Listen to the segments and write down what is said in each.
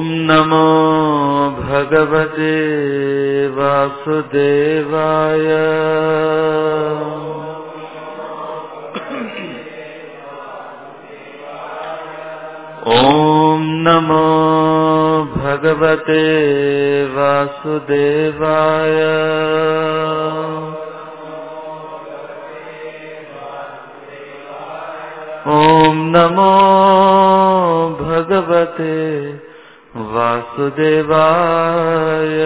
नमो भगवते वासुदेवाय। ओम नमो भगवते वासुदेवाय। ओम नमो भगवते वासुदेवाय।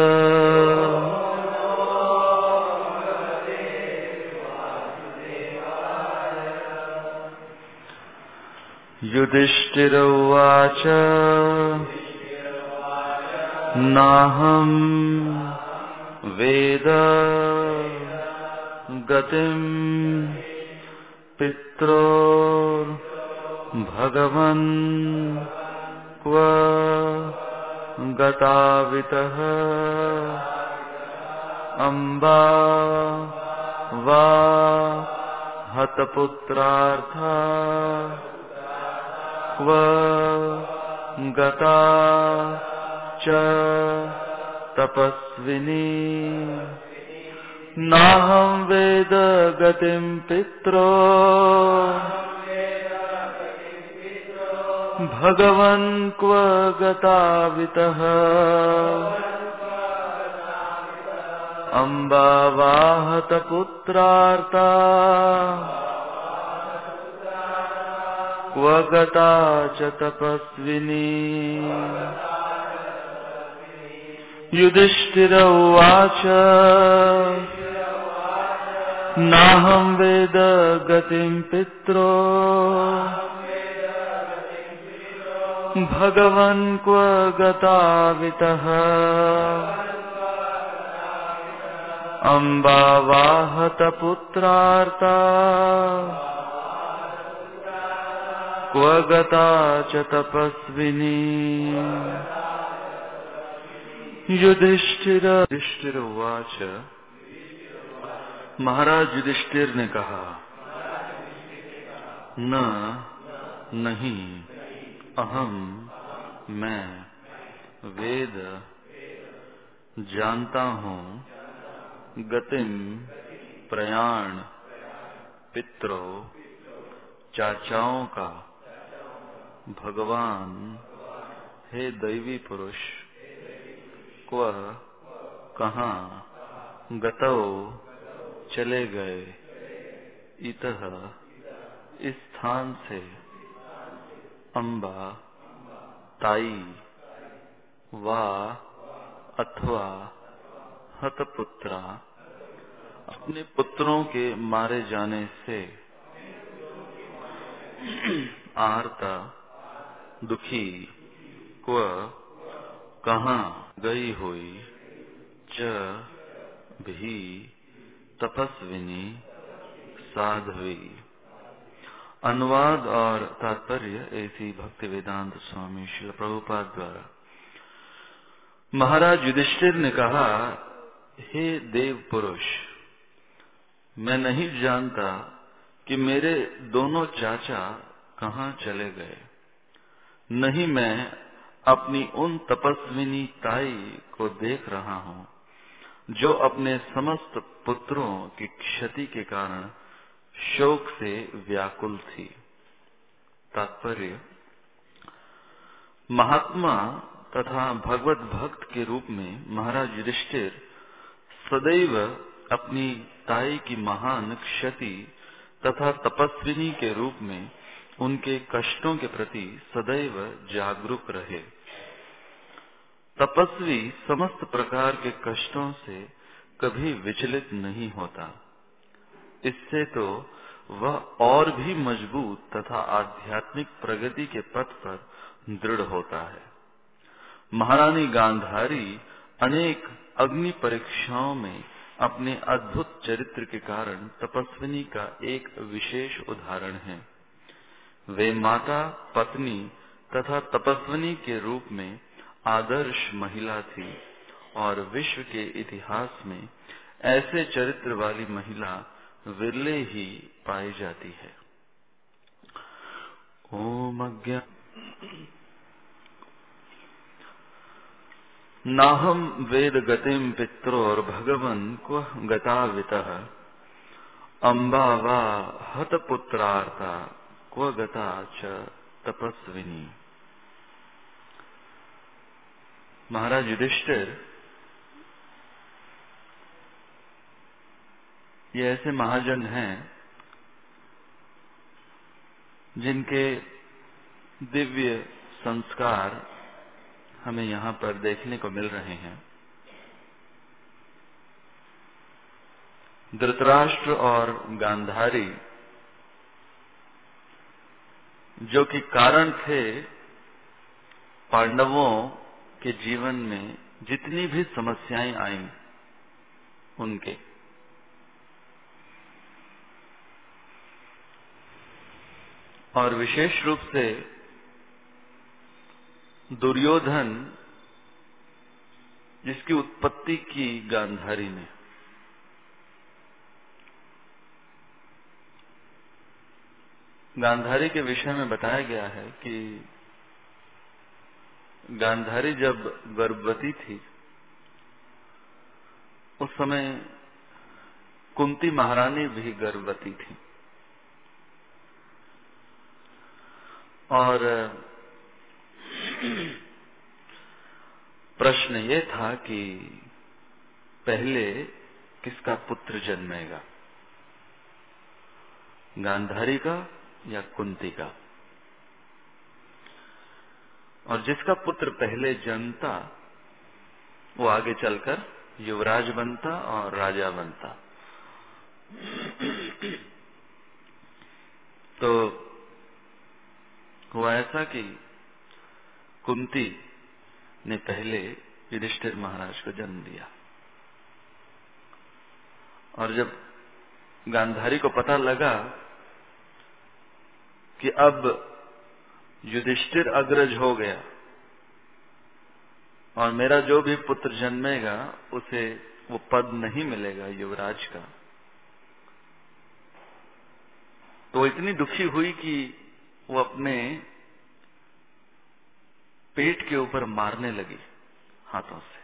युधिष्ठिर उवाच नाहं वेद गतिं पित्रोर्भगवन् क्व गतावितः अम्बा वा हतपुत्रार्था क्व गता च तपस्विनी। नाहं वेद गतिं पित्रो भगवन् क्व गतावितः अम्बा वा हतपुत्रार्ता क्व गता च तपस्विनी। युधिष्ठिर उवाच नाहं वेद गतिं पित्रो भगवन् क्व गतावितः अम्बा वा हतपुत्रार्ता क्व गता च तपस्विनी। युधिष्ठिर उवाच महाराज युधिष्ठिर ने कहा नहीं अहम मैं वेद जानता हूँ गतिम प्रयाण पितरो चाचाओं का भगवान हे दैवी पुरुष क्व कहाँ गतौ चले गए इतः इस स्थान से अम्बा ताई वा अथवा हतपुत्रा अपने पुत्रों के मारे जाने से आर्ता दुखी क्व कहाँ गई हुई च भी तपस्विनी साध्वी। अनुवाद और तात्पर्य ऐसी भक्ति वेदांत स्वामी श्रील प्रभुपाद द्वारा। महाराज युधिष्ठिर ने कहा हे देव पुरुष मैं नहीं जानता कि मेरे दोनों चाचा कहाँ चले गए। नहीं मैं अपनी उन तपस्विनी ताई को देख रहा हूँ जो अपने समस्त पुत्रों की क्षति के कारण शोक से व्याकुल थी। तात्पर्य महात्मा तथा भगवत भक्त के रूप में महाराज युधिष्ठिर सदैव अपनी ताई की महान क्षति तथा तपस्विनी के रूप में उनके कष्टों के प्रति सदैव जागरूक रहे। तपस्वी समस्त प्रकार के कष्टों से कभी विचलित नहीं होता। इससे तो वह और भी मजबूत तथा आध्यात्मिक प्रगति के पथ पर दृढ़ होता है। महारानी गांधारी अनेक अग्नि परीक्षाओं में अपने अद्भुत चरित्र के कारण तपस्विनी का एक विशेष उदाहरण है। वे माता पत्नी तथा तपस्विनी के रूप में आदर्श महिला थी और विश्व के इतिहास में ऐसे चरित्र वाली महिला विरले ही पाई जाती है। ओम अज्ञान नाहम वेद गतिम पित्रोर भगवन क्व गतावितः अम्बा वा हत पुत्रार्ता क्व गता च तपस्विनी। महाराज युधिष्ठिर ये ऐसे महाजन हैं जिनके दिव्य संस्कार हमें यहाँ पर देखने को मिल रहे हैं। धृतराष्ट्र और गांधारी जो कि कारण थे पांडवों के जीवन में जितनी भी समस्याएं आईं उनके, और विशेष रूप से दुर्योधन जिसकी उत्पत्ति की गांधारी ने। गांधारी के विषय में बताया गया है कि गांधारी जब गर्भवती थी उस समय कुंती महारानी भी गर्भवती थी, और प्रश्न ये था कि पहले किसका पुत्र जन्मेगा, गांधारी का या कुंती का। और जिसका पुत्र पहले जन्मता वो आगे चलकर युवराज बनता और राजा बनता। तो हुआ ऐसा कि कुंती ने पहले युधिष्ठिर महाराज को जन्म दिया, और जब गांधारी को पता लगा कि अब युधिष्ठिर अग्रज हो गया और मेरा जो भी पुत्र जन्मेगा उसे वो पद नहीं मिलेगा युवराज का, तो वो इतनी दुखी हुई कि वो अपने पेट के ऊपर मारने लगी हाथों से,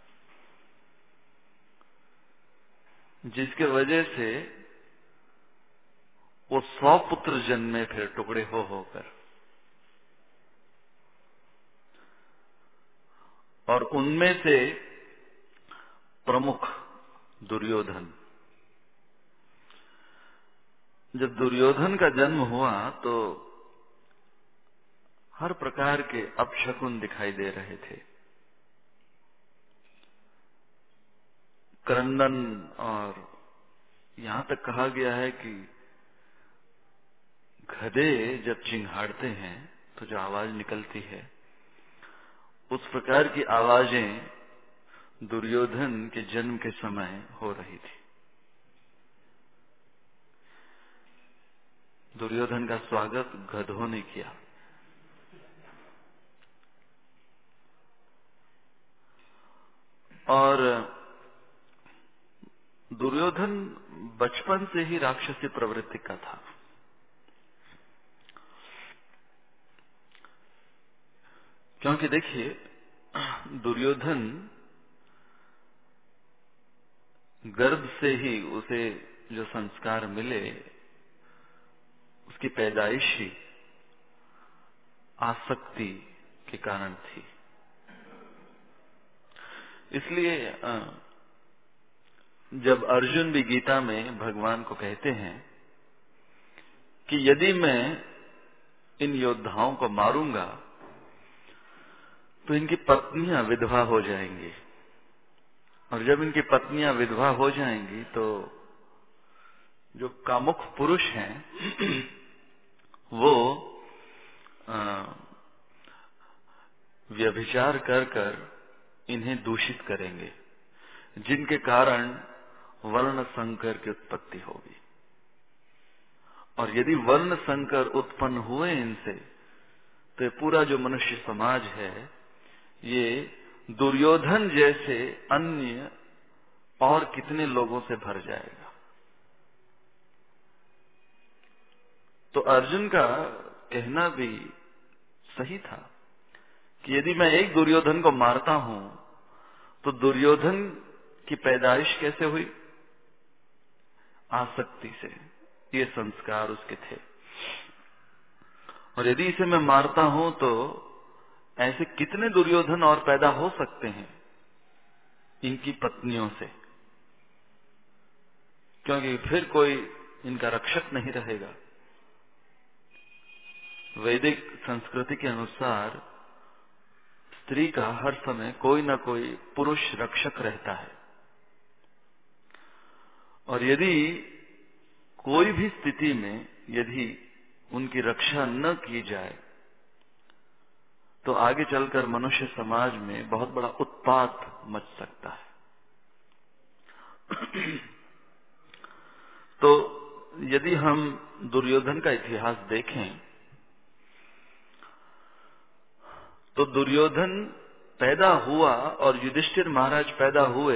जिसके वजह से वो 100 पुत्र जन्मे फिर टुकड़े हो होकर, और उनमें से प्रमुख दुर्योधन। जब दुर्योधन का जन्म हुआ तो हर प्रकार के अपशकुन दिखाई दे रहे थे। क्रंदन, और यहां तक कहा गया है कि गधे जब चिंघाड़ते हैं तो जो आवाज निकलती है उस प्रकार की आवाजें दुर्योधन के जन्म के समय हो रही थी। दुर्योधन का स्वागत गधों ने किया। और दुर्योधन बचपन से ही राक्षसी प्रवृत्ति का था। क्योंकि देखिए, दुर्योधन गर्भ से ही उसे जो संस्कार मिले उसकी पैदाइश ही आसक्ति के कारण थी। इसलिए जब अर्जुन भी गीता में भगवान को कहते हैं कि यदि मैं इन योद्धाओं को मारूंगा तो इनकी पत्नियां विधवा हो जाएंगी, और जब इनकी पत्नियां विधवा हो जाएंगी तो जो कामुक पुरुष हैं वो व्यभिचार कर कर इन्हें दूषित करेंगे, जिनके कारण वर्ण संकर की उत्पत्ति होगी। और यदि वर्ण संकर उत्पन्न हुए इनसे तो पूरा जो मनुष्य समाज है ये दुर्योधन जैसे अन्य और कितने लोगों से भर जाएगा। तो अर्जुन का कहना भी सही था कि यदि मैं एक दुर्योधन को मारता हूं तो दुर्योधन की पैदाइश कैसे हुई? आसक्ति से। ये संस्कार उसके थे। और यदि इसे मैं मारता हूं तो ऐसे कितने दुर्योधन और पैदा हो सकते हैं इनकी पत्नियों से, क्योंकि फिर कोई इनका रक्षक नहीं रहेगा। वैदिक संस्कृति के अनुसार स्त्री का हर समय कोई न कोई पुरुष रक्षक रहता है, और यदि कोई भी स्थिति में यदि उनकी रक्षा न की जाए तो आगे चलकर मनुष्य समाज में बहुत बड़ा उत्पात मच सकता है। तो यदि हम दुर्योधन का इतिहास देखें तो दुर्योधन पैदा हुआ और युधिष्ठिर महाराज पैदा हुए,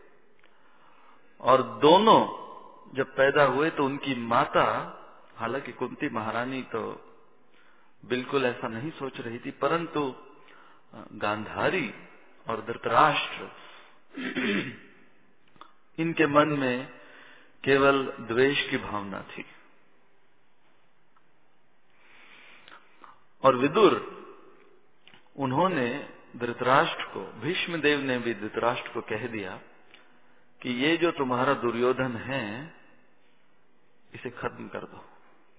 और दोनों जब पैदा हुए तो उनकी माता, हालांकि कुंती महारानी तो बिल्कुल ऐसा नहीं सोच रही थी, परंतु गांधारी और धृतराष्ट्र इनके मन में केवल द्वेष की भावना थी। और विदुर, उन्होंने धृतराष्ट्र को, भीष्म देव ने भी धृतराष्ट्र को कह दिया कि ये जो तुम्हारा दुर्योधन है इसे खत्म कर दो,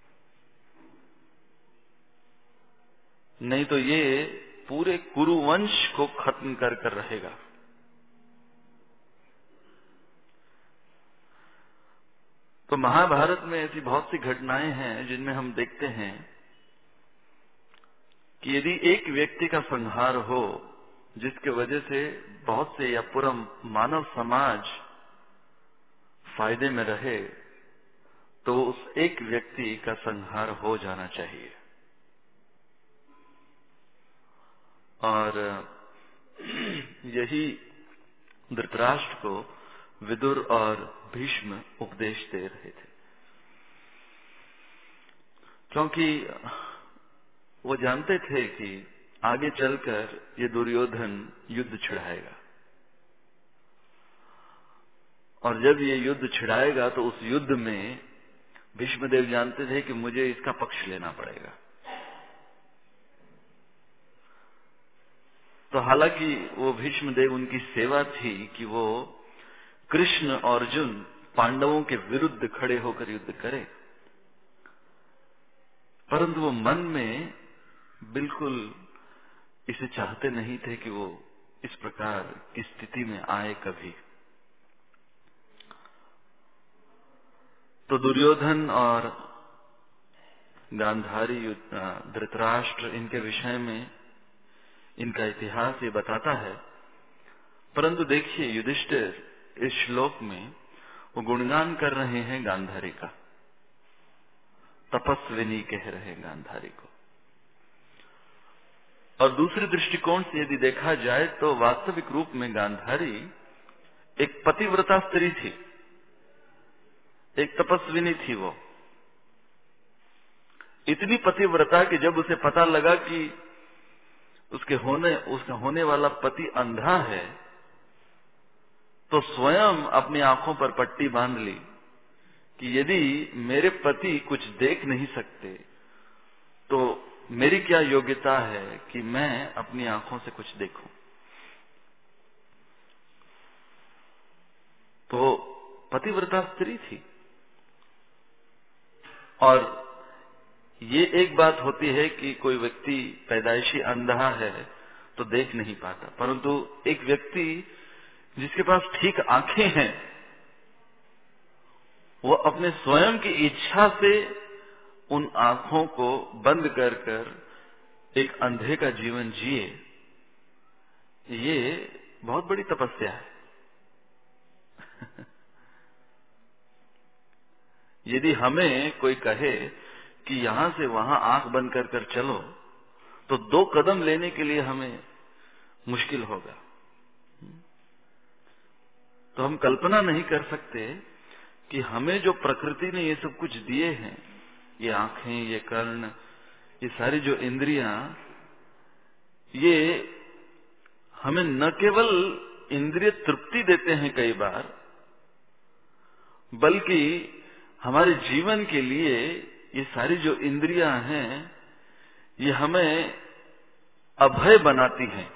नहीं तो ये पूरे कुरुवंश को खत्म कर कर रहेगा। तो महाभारत में ऐसी बहुत सी घटनाएं हैं जिनमें हम देखते हैं कि यदि एक व्यक्ति का संहार हो जिसके वजह से बहुत से या पूरा मानव समाज फायदे में रहे, तो उस एक व्यक्ति का संहार हो जाना चाहिए। और यही धृतराष्ट्र को विदुर और भीष्म उपदेश दे रहे थे, क्योंकि वो जानते थे कि आगे चलकर ये दुर्योधन युद्ध छिड़ाएगा, और जब ये युद्ध छिड़ाएगा तो उस युद्ध में भीष्मदेव जानते थे कि मुझे इसका पक्ष लेना पड़ेगा। तो हालांकि वो भीष्मदेव, उनकी सेवा थी कि वो कृष्ण और अर्जुन पांडवों के विरुद्ध खड़े होकर युद्ध करें, परंतु वो मन में बिल्कुल इसे चाहते नहीं थे कि वो इस प्रकार की स्थिति में आए कभी। तो दुर्योधन और गांधारी, धृतराष्ट्र, इनके विषय में इनका इतिहास ये बताता है। परंतु देखिए, युधिष्ठिर इस श्लोक में वो गुणगान कर रहे हैं गांधारी का, तपस्विनी कह रहे हैं गांधारी को। और दूसरे दृष्टिकोण से यदि देखा जाए तो वास्तविक रूप में गांधारी एक पतिव्रता स्त्री थी, एक तपस्विनी थी। वो इतनी पतिव्रता कि जब उसे पता लगा कि उसका होने वाला पति अंधा है, तो स्वयं अपनी आंखों पर पट्टी बांध ली कि यदि मेरे पति कुछ देख नहीं सकते तो मेरी क्या योग्यता है कि मैं अपनी आंखों से कुछ देखूं। तो पतिव्रता स्त्री थी। और ये एक बात होती है कि कोई व्यक्ति पैदाइशी अंधा है तो देख नहीं पाता, परंतु एक व्यक्ति जिसके पास ठीक आंखें हैं वो अपने स्वयं की इच्छा से उन आंखों को बंद कर कर एक अंधे का जीवन जिए, ये बहुत बड़ी तपस्या है। यदि हमें कोई कहे कि यहां से वहां आंख बंद कर कर चलो, तो 2 कदम लेने के लिए हमें मुश्किल होगा। तो हम कल्पना नहीं कर सकते कि हमें जो प्रकृति ने ये सब कुछ दिए हैं, ये आंखें, ये कर्ण, ये सारी जो इंद्रियां, ये हमें न केवल इंद्रिय तृप्ति देते हैं कई बार, बल्कि हमारे जीवन के लिए ये सारी जो इंद्रियां हैं ये हमें अभय बनाती हैं।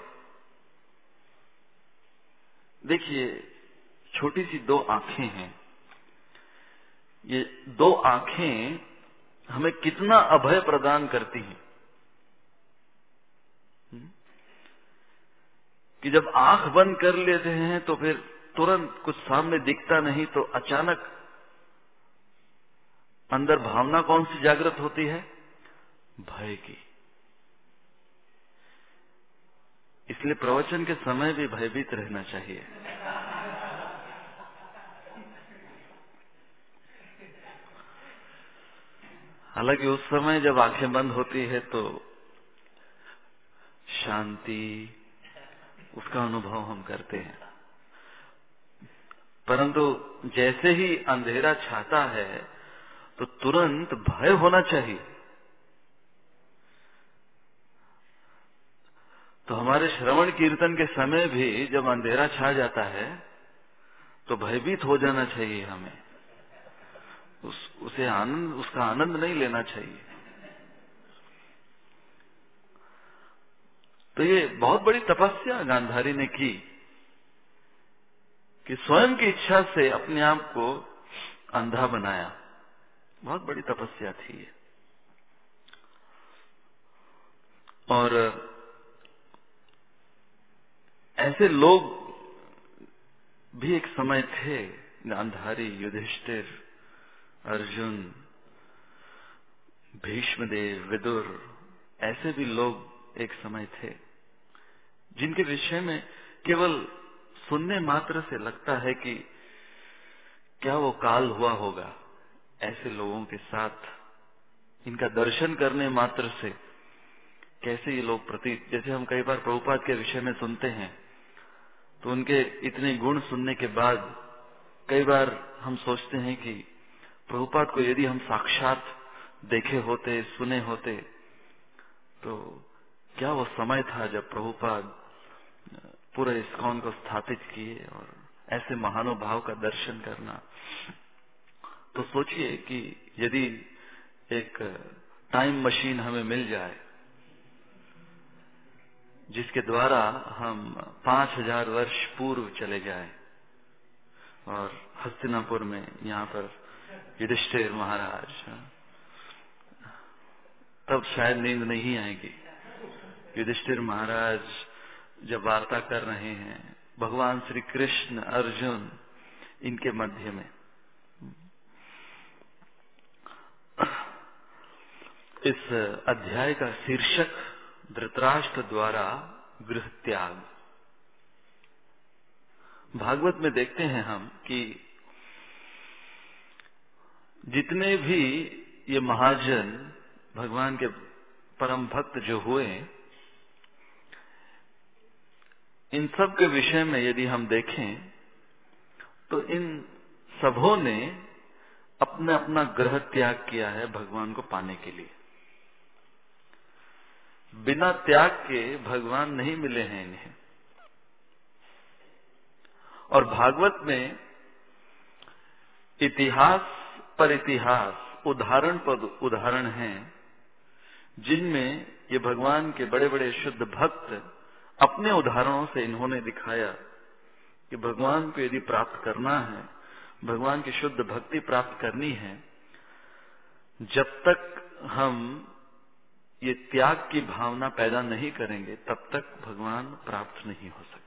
देखिए, छोटी सी दो आंखें हैं, ये दो आंखें हमें कितना अभय प्रदान करती हैं कि जब आंख बंद कर लेते हैं तो फिर तुरंत कुछ सामने दिखता नहीं, तो अचानक अंदर भावना कौन सी जागृत होती है? भय की। इसलिए प्रवचन के समय भी भयभीत रहना चाहिए। हालांकि उस समय जब आंखें बंद होती है तो शांति, उसका अनुभव हम करते हैं, परंतु जैसे ही अंधेरा छाता है तो तुरंत भय होना चाहिए। तो हमारे श्रवण कीर्तन के समय भी जब अंधेरा छा जाता है तो भयभीत हो जाना चाहिए हमें, उसका आनंद नहीं लेना चाहिए। तो ये बहुत बड़ी तपस्या गांधारी ने की कि स्वयं की इच्छा से अपने आप को अंधा बनाया। बहुत बड़ी तपस्या थी ये। और ऐसे लोग भी एक समय थे, गांधारी, युधिष्ठिर, अर्जुन, भीष्मदेव, विदुर, ऐसे भी लोग एक समय थे जिनके विषय में केवल सुनने मात्र से लगता है कि क्या वो काल हुआ होगा। ऐसे लोगों के साथ इनका दर्शन करने मात्र से कैसे ये लोग प्रतीत, जैसे हम कई बार प्रभुपाद के विषय में सुनते हैं तो उनके इतने गुण सुनने के बाद कई बार हम सोचते हैं कि प्रभुपाद को यदि हम साक्षात देखे होते, सुने होते, तो क्या वो समय था जब प्रभुपाद पूरे इस्कॉन को स्थापित किए और ऐसे महानुभाव का दर्शन करना। तो सोचिए कि यदि एक टाइम मशीन हमें मिल जाए जिसके द्वारा हम 5000 वर्ष पूर्व चले जाएं और हस्तिनापुर में यहाँ पर युधिष्ठिर महाराज, तब शायद नींद नहीं आएगी। युधिष्ठिर महाराज जब वार्ता कर रहे हैं भगवान श्री कृष्ण, अर्जुन, इनके मध्य में, इस अध्याय का शीर्षक धृतराष्ट्र द्वारा गृह त्याग। भागवत में देखते हैं हम कि जितने भी ये महाजन भगवान के परम भक्त जो हुए, इन सब के विषय में यदि हम देखें तो इन सबों ने अपना अपना गृह त्याग किया है भगवान को पाने के लिए। बिना त्याग के भगवान नहीं मिले हैं इन्हें। और भागवत में इतिहास पर इतिहास, उदाहरण पर उदाहरण हैं, जिनमें ये भगवान के बड़े बड़े शुद्ध भक्त अपने उदाहरणों से इन्होंने दिखाया कि भगवान को यदि प्राप्त करना है, भगवान की शुद्ध भक्ति प्राप्त करनी है, जब तक हम ये त्याग की भावना पैदा नहीं करेंगे तब तक भगवान प्राप्त नहीं हो सकते।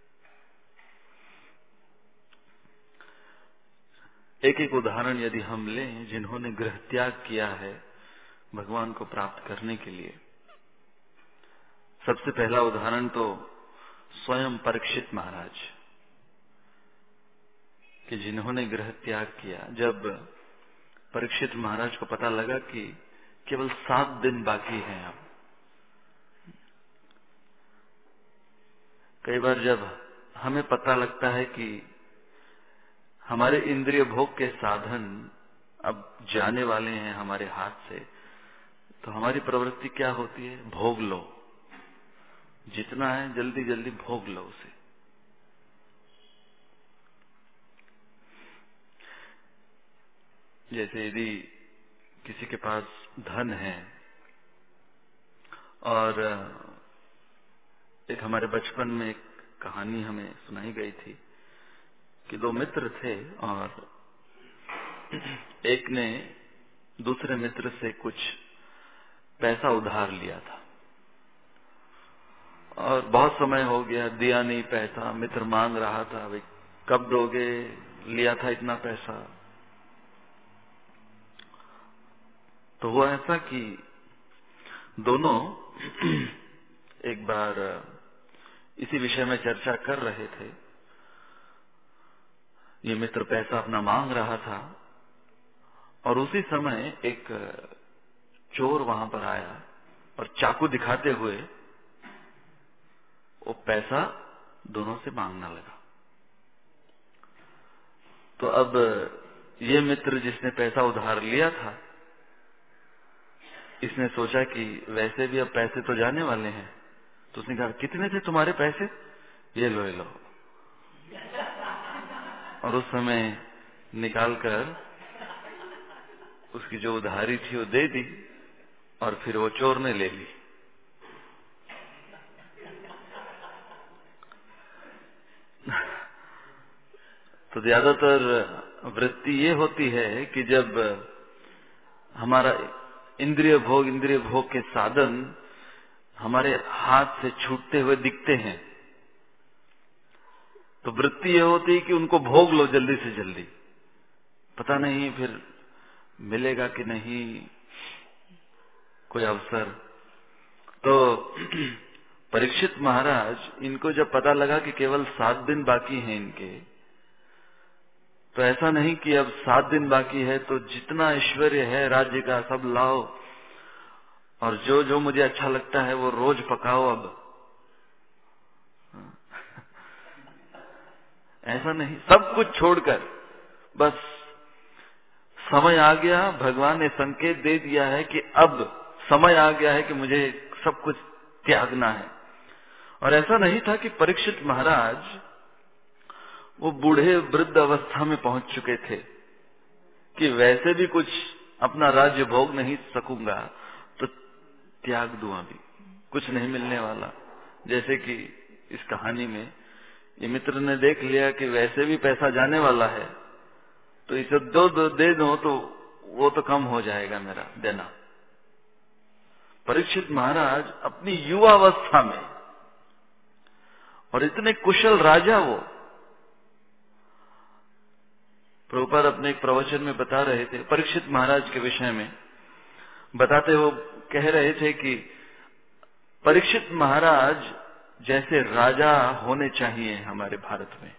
एक एक उदाहरण यदि हम लें जिन्होंने गृह त्याग किया है भगवान को प्राप्त करने के लिए, सबसे पहला उदाहरण तो स्वयं परीक्षित महाराज कि जिन्होंने गृह त्याग किया। जब परीक्षित महाराज को पता लगा कि केवल 7 दिन बाकी हैं अब, कई बार जब हमें पता लगता है कि हमारे इंद्रिय भोग के साधन अब जाने वाले हैं हमारे हाथ से, तो हमारी प्रवृत्ति क्या होती है? भोग लो, जितना है जल्दी जल्दी भोग लो उसे। जैसे यदि किसी के पास धन है, और एक हमारे बचपन में एक कहानी हमें सुनाई गई थी कि दो मित्र थे और एक ने दूसरे मित्र से कुछ पैसा उधार लिया था और बहुत समय हो गया, दिया नहीं पैसा। मित्र मांग रहा था, भाई कब दोगे, लिया था इतना पैसा। तो हुआ ऐसा कि दोनों एक बार इसी विषय में चर्चा कर रहे थे। ये मित्र पैसा अपना मांग रहा था और उसी समय एक चोर वहां पर आया और चाकू दिखाते हुए वो पैसा दोनों से मांगना लगा। तो अब ये मित्र जिसने पैसा उधार लिया था, इसने सोचा कि वैसे भी अब पैसे तो जाने वाले हैं, तो उसने कहा कितने थे तुम्हारे पैसे, ये लो ये लो। और उस समय निकालकर उसकी जो उधारी थी वो दे दी और फिर वो चोर ने ले ली। तो ज्यादातर वृत्ति ये होती है कि जब हमारा इंद्रिय भोग के साधन हमारे हाथ से छूटते हुए दिखते हैं, तो वृत्ति ये होती है कि उनको भोग लो जल्दी से जल्दी, पता नहीं फिर मिलेगा कि नहीं कोई अवसर। तो परीक्षित महाराज, इनको जब पता लगा कि केवल 7 दिन बाकी हैं इनके, तो ऐसा नहीं कि अब 7 दिन बाकी है तो जितना ऐश्वर्य है राज्य का सब लाओ और जो जो मुझे अच्छा लगता है वो रोज पकाओ। अब ऐसा नहीं, सब कुछ छोड़कर बस समय आ गया, भगवान ने संकेत दे दिया है कि अब समय आ गया है कि मुझे सब कुछ त्यागना है। और ऐसा नहीं था कि परीक्षित महाराज वो बूढ़े वृद्ध अवस्था में पहुंच चुके थे कि वैसे भी कुछ अपना राज्य भोग नहीं सकूंगा तो त्याग दूं, अभी कुछ नहीं मिलने वाला। जैसे कि इस कहानी में ये मित्र ने देख लिया कि वैसे भी पैसा जाने वाला है, तो इसे दे दो तो वो तो कम हो जाएगा मेरा देना। परीक्षित महाराज अपनी युवावस्था में, और इतने कुशल राजा वो, प्रभुपाद अपने एक प्रवचन में बता रहे थे परीक्षित महाराज के विषय में, बताते वो कह रहे थे कि परीक्षित महाराज जैसे राजा होने चाहिए हमारे भारत में,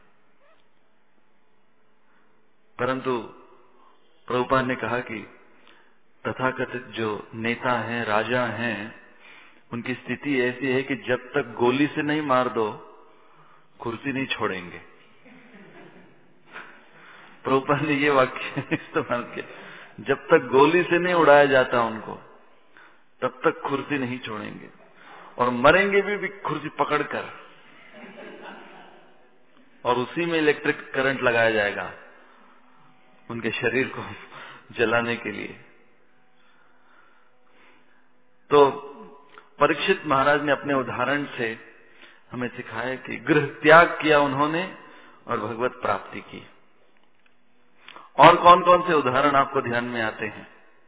परंतु प्रभुपाद ने कहा कि तथाकथित जो नेता हैं, राजा हैं, उनकी स्थिति ऐसी है कि जब तक गोली से नहीं मार दो कुर्सी नहीं छोड़ेंगे। प्रभुपाद ने ये वाक्य इस्तेमाल किया, जब तक गोली से नहीं उड़ाया जाता उनको तब तक कुर्सी नहीं छोड़ेंगे, और मरेंगे भी कुर्सी पकड़कर, और उसी में इलेक्ट्रिक करंट लगाया जाएगा उनके शरीर को जलाने के लिए। तो परीक्षित महाराज ने अपने उदाहरण से हमें सिखाया कि गृह त्याग किया उन्होंने और भगवत प्राप्ति की। और कौन कौन से उदाहरण आपको ध्यान में आते हैं?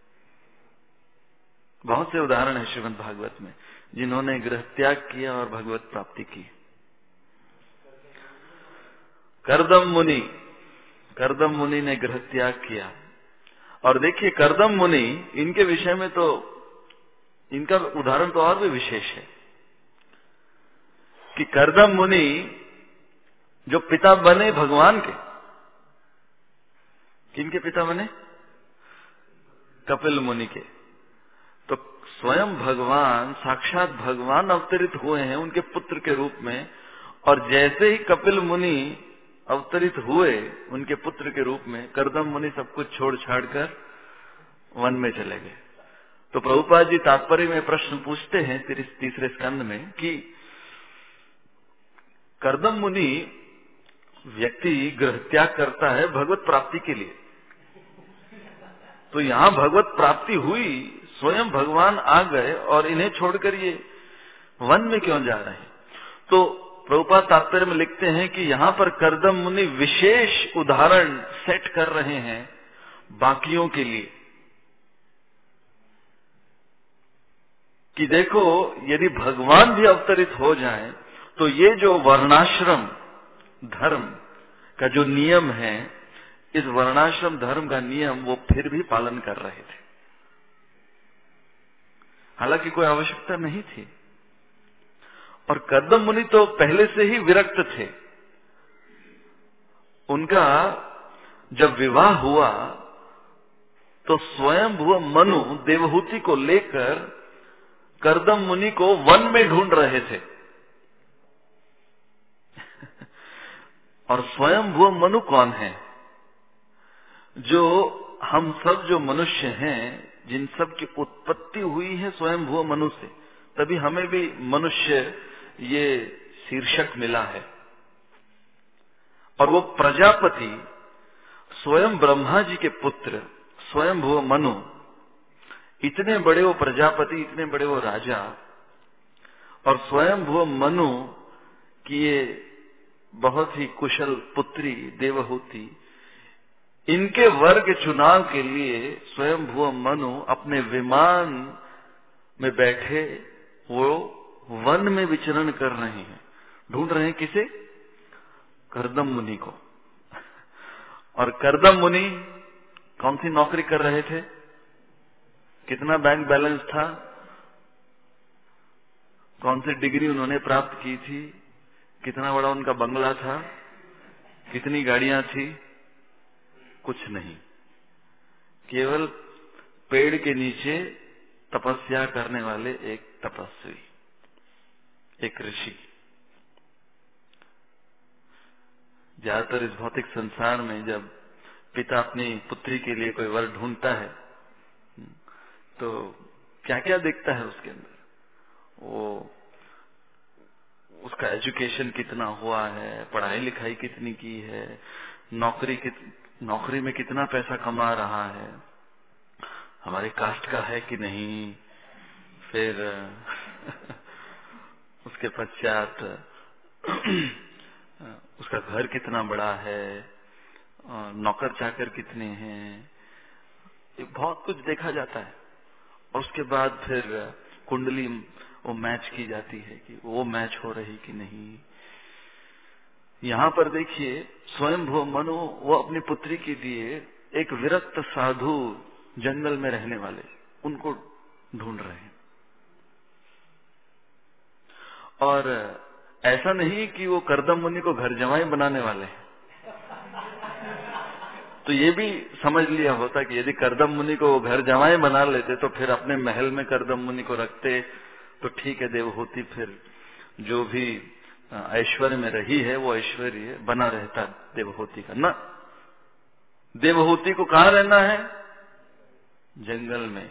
बहुत से उदाहरण है श्रीमद् भागवत में जिन्होंने गृह त्याग किया और भगवत प्राप्ति की। करदम मुनि ने गृह त्याग किया, और देखिए करदम मुनि, इनके विषय में तो इनका उदाहरण तो और भी विशेष है कि करदम मुनि जो पिता बने भगवान के, किनके पिता बने? कपिल मुनि के। तो स्वयं भगवान, साक्षात भगवान अवतरित हुए हैं उनके पुत्र के रूप में, और जैसे ही कपिल मुनि अवतरित हुए उनके पुत्र के रूप में, करदम मुनि सब कुछ छोड़ छाड़ कर वन में चले गए। तो प्रभुपाद जी तात्पर्य में प्रश्न पूछते हैं तीसरे स्कंद में कि करदम मुनि व्यक्ति गृह त्याग करता है भगवत प्राप्ति के लिए, तो यहाँ भगवत प्राप्ति हुई, स्वयं भगवान आ गए और इन्हें छोड़कर ये वन में क्यों जा रहे हैं? तो प्रभुपाद तात्पर्य में लिखते हैं कि यहाँ पर कर्दम मुनि विशेष उदाहरण सेट कर रहे हैं बाकियों के लिए कि देखो, यदि भगवान भी अवतरित हो जाएं तो ये जो वर्णाश्रम धर्म का जो नियम है, इस वर्णाश्रम धर्म का नियम वो फिर भी पालन कर रहे थे, हालांकि कोई आवश्यकता नहीं थी। और कर्दम मुनि तो पहले से ही विरक्त थे। उनका जब विवाह हुआ तो स्वयं भुव मनु देवहूति को लेकर कर्दम मुनि को वन में ढूंढ रहे थे। और स्वयं भुव मनु कौन है? जो हम सब जो मनुष्य हैं, जिन सब की उत्पत्ति हुई है स्वयं भुव मनु से, तभी हमें भी मनुष्य ये शीर्षक मिला है। और वो प्रजापति स्वयं ब्रह्मा जी के पुत्र स्वयं भुव मनु, इतने बड़े वो प्रजापति, इतने बड़े वो राजा, और स्वयं भुव मनु की ये बहुत ही कुशल पुत्री देवहूति, इनके वर के चुनाव के लिए स्वयं भुव मनु अपने विमान में बैठे वो वन में विचरण कर रहे हैं। ढूंढ रहे हैं किसे? कर्दम मुनि को। और कर्दम मुनि कौन सी नौकरी कर रहे थे? कितना बैंक बैलेंस था? कौन सी डिग्री उन्होंने प्राप्त की थी? कितना बड़ा उनका बंगला था? कितनी गाड़ियां थी? कुछ नहीं। केवल पेड़ के नीचे तपस्या करने वाले एक तपस्वी, एक ऋषि। ज्यादातर इस भौतिक संसार में जब पिता अपनी पुत्री के लिए कोई वर ढूंढता है तो क्या क्या देखता है उसके अंदर? वो उसका एजुकेशन कितना हुआ है, पढ़ाई लिखाई कितनी की है, नौकरी में कितना पैसा कमा रहा है, हमारे कास्ट का है कि नहीं, फिर उसके पश्चात उसका घर कितना बड़ा है, नौकर चाकर कितने हैं, ये बहुत कुछ देखा जाता है। और उसके बाद फिर कुंडली वो मैच की जाती है कि वो मैच हो रही कि नहीं। यहाँ पर देखिए स्वयं भुव मनु वो अपनी पुत्री के लिए एक विरक्त साधु जंगल में रहने वाले उनको ढूंढ रहे हैं। और ऐसा नहीं कि वो कर्दम मुनि को घर जमाई बनाने वाले हैं। तो ये भी समझ लिया होता कि यदि कर्दम मुनि को घर जमाई बना लेते तो फिर अपने महल में कर्दम मुनि को रखते तो ठीक है, देवहूति फिर जो भी ऐश्वर्य में रही है वो ऐश्वर्य बना रहता देवहूति का। ना, देवहूति को कहाँ रहना है? जंगल में।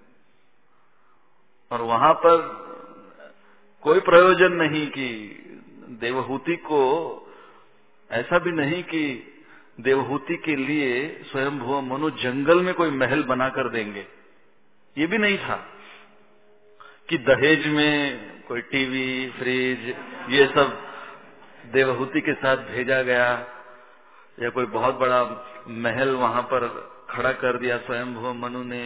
और वहां पर कोई प्रयोजन नहीं कि देवहूति को, ऐसा भी नहीं कि देवहूति के लिए स्वयं भुव मनु जंगल में कोई महल बनाकर देंगे। ये भी नहीं था कि दहेज में कोई टीवी, फ्रिज, ये सब देवहूति के साथ भेजा गया, या कोई बहुत बड़ा महल वहां पर खड़ा कर दिया स्वयं भुव मनु ने,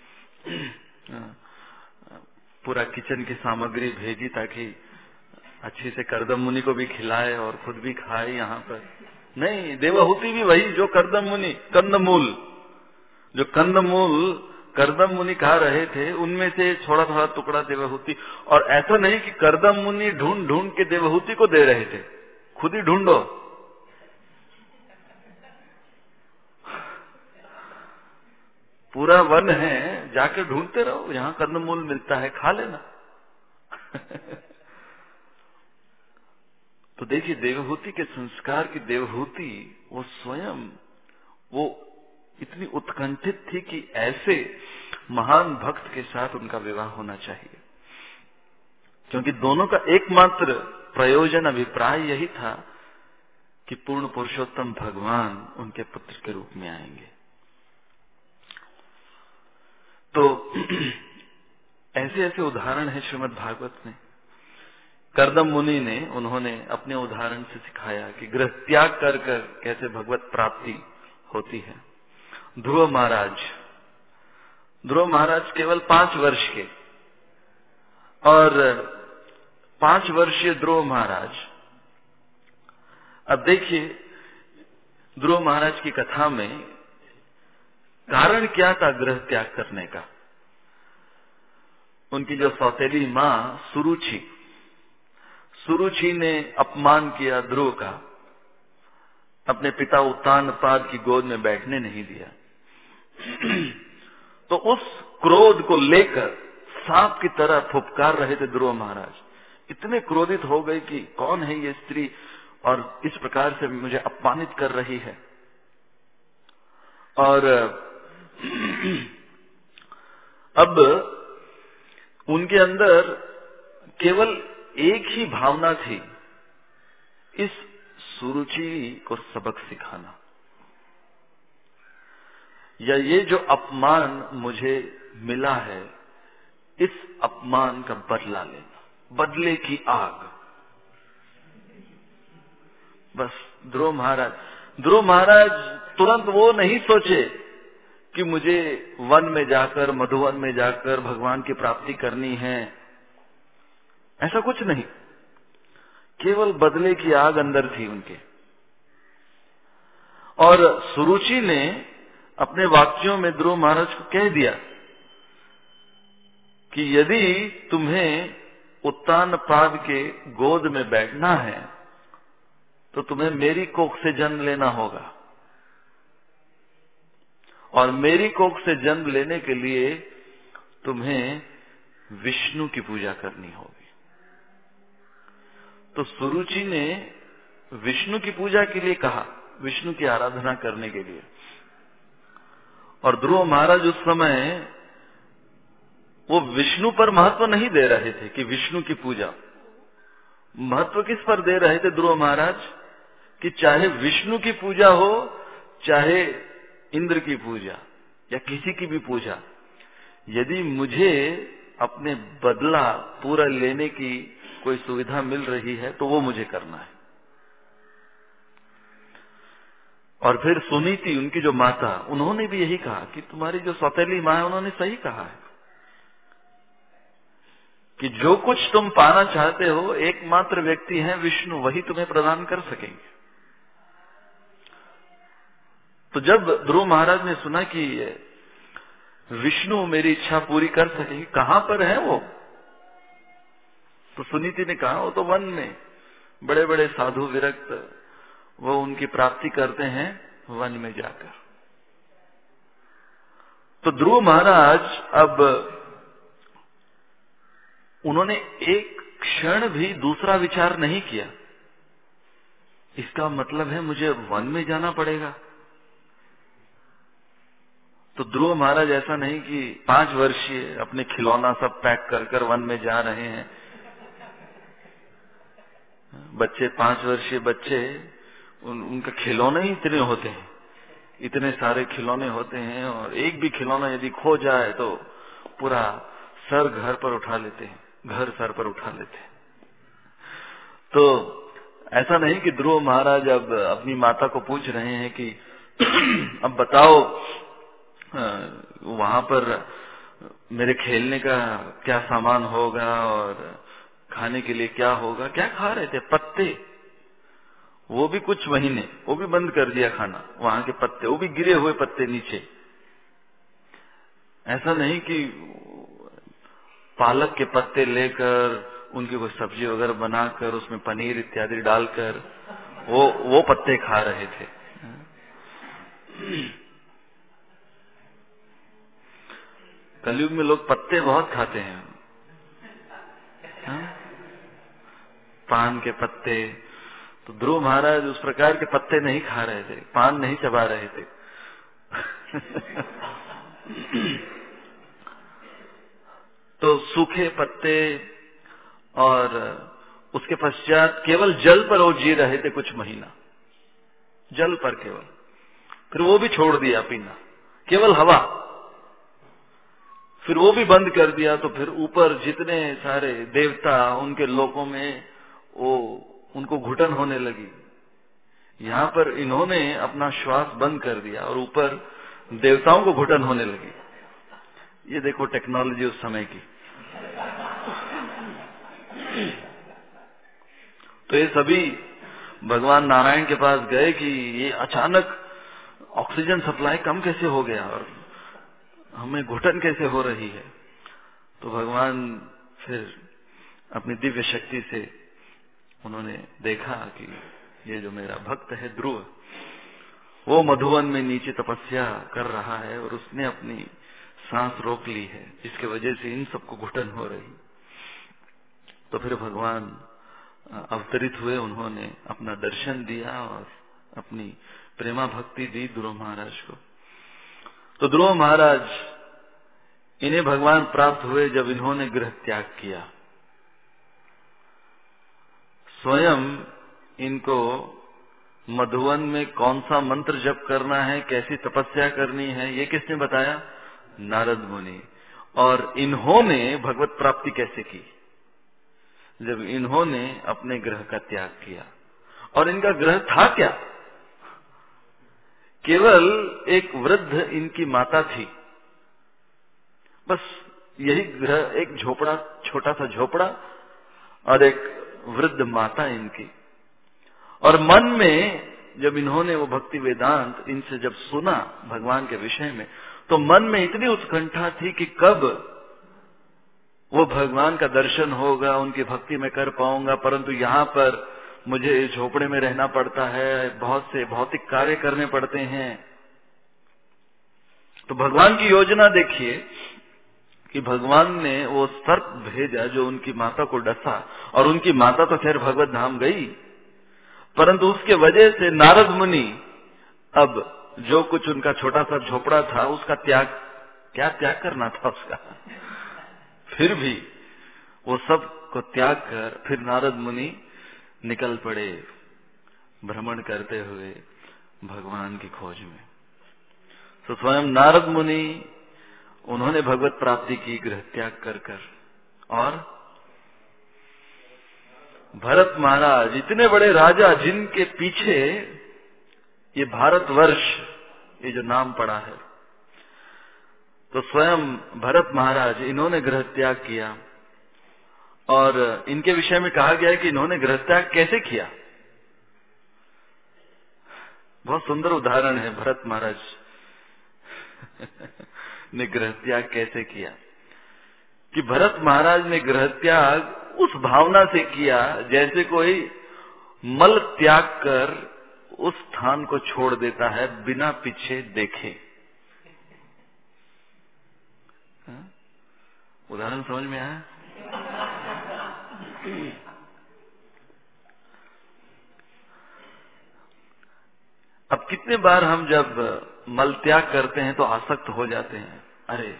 पूरा किचन की सामग्री भेजी ताकि अच्छे से कर्दम मुनि को भी खिलाए और खुद भी खाए यहाँ पर। नहीं, देवहूति भी वही जो कर्दम मुनि, कंदमूल, जो कंदमूल कर्दम मुनि खा रहे थे उनमें से थोड़ा थोड़ा टुकड़ा देवहूति। और ऐसा नहीं कि कर्दम मुनि ढूंढ ढूंढ के देवहूति को दे रहे थे, खुद ही ढूंढो। पूरा वन है, जाके ढूंढते रहो, यहाँ कंदमूल मिलता है, खा लेना। तो देखिए देवहूति के संस्कार की देवहूति वो स्वयं वो इतनी उत्कंठित थी कि ऐसे महान भक्त के साथ उनका विवाह होना चाहिए, क्योंकि दोनों का एकमात्र प्रयोजन, अभिप्राय यही था कि पूर्ण पुरुषोत्तम भगवान उनके पुत्र के रूप में आएंगे। ऐसे ऐसे उदाहरण है श्रीमद् भागवत में। कर्दम मुनि ने, उन्होंने अपने उदाहरण से सिखाया कि गृह त्याग कर कर कैसे भगवत प्राप्ति होती है। ध्रुव महाराज केवल 5 वर्ष के, और 5 वर्षीय ध्रुव महाराज, अब देखिए ध्रुव महाराज की कथा में कारण क्या था गृह त्याग करने का। उनकी जो सौतेली मां सुरुचि ने अपमान किया ध्रुव का, अपने पिता उत्तानपाद की गोद में बैठने नहीं दिया। तो उस क्रोध को लेकर सांप की तरह फुफकार रहे थे ध्रुव महाराज। इतने क्रोधित हो गए कि कौन है ये स्त्री और इस प्रकार से मुझे अपमानित कर रही है। और अब उनके अंदर केवल एक ही भावना थी, इस सुरुचि को सबक सिखाना, या ये जो अपमान मुझे मिला है इस अपमान का बदला लेना, बदले की आग। बस ध्रुव महाराज तुरंत वो नहीं सोचे कि मुझे वन में जाकर, मधुवन में जाकर भगवान की प्राप्ति करनी है, ऐसा कुछ नहीं। केवल बदले की आग अंदर थी उनके। और सुरुचि ने अपने वाक्यों में ध्रुव महाराज को कह दिया कि यदि तुम्हें उत्तानपाद के गोद में बैठना है तो तुम्हें मेरी कोख से जन्म लेना होगा, और मेरी कोख से जन्म लेने के लिए तुम्हें विष्णु की पूजा करनी होगी। तो सुरुचि ने विष्णु की पूजा के लिए कहा, विष्णु की आराधना करने के लिए। और ध्रुव महाराज उस समय वो विष्णु पर महत्व नहीं दे रहे थे कि विष्णु की पूजा, महत्व किस पर दे रहे थे ध्रुव महाराज कि चाहे विष्णु की पूजा हो, चाहे इंद्र की पूजा या किसी की भी पूजा, यदि मुझे अपने बदला पूरा लेने की कोई सुविधा मिल रही है तो वो मुझे करना है। और फिर सुनीति, उनकी जो माता, उन्होंने भी यही कहा कि तुम्हारी जो सौतेली मां है उन्होंने सही कहा है कि जो कुछ तुम पाना चाहते हो एकमात्र व्यक्ति है विष्णु, वही तुम्हें प्रदान कर सकेंगे। तो जब ध्रुव महाराज ने सुना कि विष्णु मेरी इच्छा पूरी कर सकेंगे, कहां पर है वो, तो सुनीति ने कहा वो तो वन में बड़े बड़े साधु विरक्त, वो उनकी प्राप्ति करते हैं वन में जाकर। तो ध्रुव महाराज अब उन्होंने एक क्षण भी दूसरा विचार नहीं किया, इसका मतलब है मुझे वन में जाना पड़ेगा। तो ध्रुव महाराज ऐसा नहीं कि 5 वर्षीय अपने खिलौना सब पैक कर कर वन में जा रहे हैं। बच्चे, 5 वर्षीय बच्चे, उनका खिलौने ही इतने होते हैं, इतने सारे खिलौने होते हैं, और एक भी खिलौना यदि खो जाए तो पूरा सर घर पर उठा लेते हैं, घर सर पर उठा लेते हैं। तो ऐसा नहीं कि ध्रुव महाराज अब अपनी माता को पूछ रहे हैं कि अब बताओ वहां पर मेरे खेलने का क्या सामान होगा और खाने के लिए क्या होगा। क्या खा रहे थे? पत्ते, वो भी कुछ महीने, वो भी बंद कर दिया खाना, वहां के पत्ते, वो भी गिरे हुए पत्ते नीचे। ऐसा नहीं कि पालक के पत्ते लेकर उनकी कोई सब्जी वगैरह बनाकर उसमें पनीर इत्यादि डालकर वो पत्ते खा रहे थे। कलयुग में लोग पत्ते बहुत खाते हैं, पान के पत्ते। तो ध्रुव महाराज उस प्रकार के पत्ते नहीं खा रहे थे, पान नहीं चबा रहे थे। तो सूखे पत्ते, और उसके पश्चात केवल जल पर वो जी रहे थे कुछ महीना, जल पर केवल। फिर वो भी छोड़ दिया पीना, केवल हवा। फिर वो भी बंद कर दिया, तो फिर ऊपर जितने सारे देवता, उनके लोकों में वो उनको घुटन होने लगी। यहाँ पर इन्होंने अपना श्वास बंद कर दिया और ऊपर देवताओं को घुटन होने लगी। ये देखो टेक्नोलॉजी उस समय की। तो ये सभी भगवान नारायण के पास गए कि ये अचानक ऑक्सीजन सप्लाई कम कैसे हो गया और हमें घुटन कैसे हो रही है। तो भगवान फिर अपनी दिव्य शक्ति से उन्होंने देखा कि ये जो मेरा भक्त है ध्रुव, वो मधुवन में नीचे तपस्या कर रहा है और उसने अपनी सांस रोक ली है, जिसके वजह से इन सबको घुटन हो रही। तो फिर भगवान अवतरित हुए, उन्होंने अपना दर्शन दिया और अपनी प्रेमा भक्ति दी ध्रुव महाराज को। तो ध्रुव महाराज इन्हें भगवान प्राप्त हुए जब इन्होंने गृह त्याग किया। स्वयं इनको मधुवन में कौन सा मंत्र जप करना है, कैसी तपस्या करनी है, ये किसने बताया? नारद मुनि। और इन्होंने भगवत प्राप्ति कैसे की? जब इन्होंने अपने ग्रह का त्याग किया। और इनका ग्रह था क्या? केवल एक वृद्ध इनकी माता थी, बस यही ग्रह, एक झोपड़ा, छोटा सा झोपड़ा और एक वृद्ध माता इनकी। और मन में जब इन्होंने वो भक्ति वेदांत इनसे जब सुना भगवान के विषय में, तो मन में इतनी उत्कंठा थी कि कब वो भगवान का दर्शन होगा, उनकी भक्ति में कर पाऊंगा। परंतु यहाँ पर मुझे इस झोपड़े में रहना पड़ता है, बहुत से भौतिक कार्य करने पड़ते हैं। तो भगवान की योजना देखिए कि भगवान ने वो सर्प भेजा जो उनकी माता को डसा, और उनकी माता तो खैर भगवत धाम गई, परंतु उसके वजह से नारद मुनि अब जो कुछ उनका छोटा सा झोपड़ा था उसका त्याग, क्या त्याग करना था उसका, फिर भी वो सब को त्याग कर फिर नारद मुनि निकल पड़े भ्रमण करते हुए भगवान की खोज में। तो स्वयं नारद मुनि उन्होंने भगवत प्राप्ति की गृह त्याग कर कर। और भरत महाराज इतने बड़े राजा जिनके पीछे ये भारतवर्ष, ये जो नाम पड़ा है, तो स्वयं भरत महाराज इन्होंने गृह त्याग किया। और इनके विषय में कहा गया है कि इन्होंने गृह त्याग कैसे किया। बहुत सुंदर उदाहरण है भरत महाराज ने गृह त्याग कैसे किया, कि भरत महाराज ने गृह त्याग उस भावना से किया जैसे कोई मल त्याग कर उस स्थान को छोड़ देता है बिना पीछे देखे। उदाहरण समझ में आया? अब कितने बार हम जब मल त्याग करते हैं तो आसक्त हो जाते हैं, अरे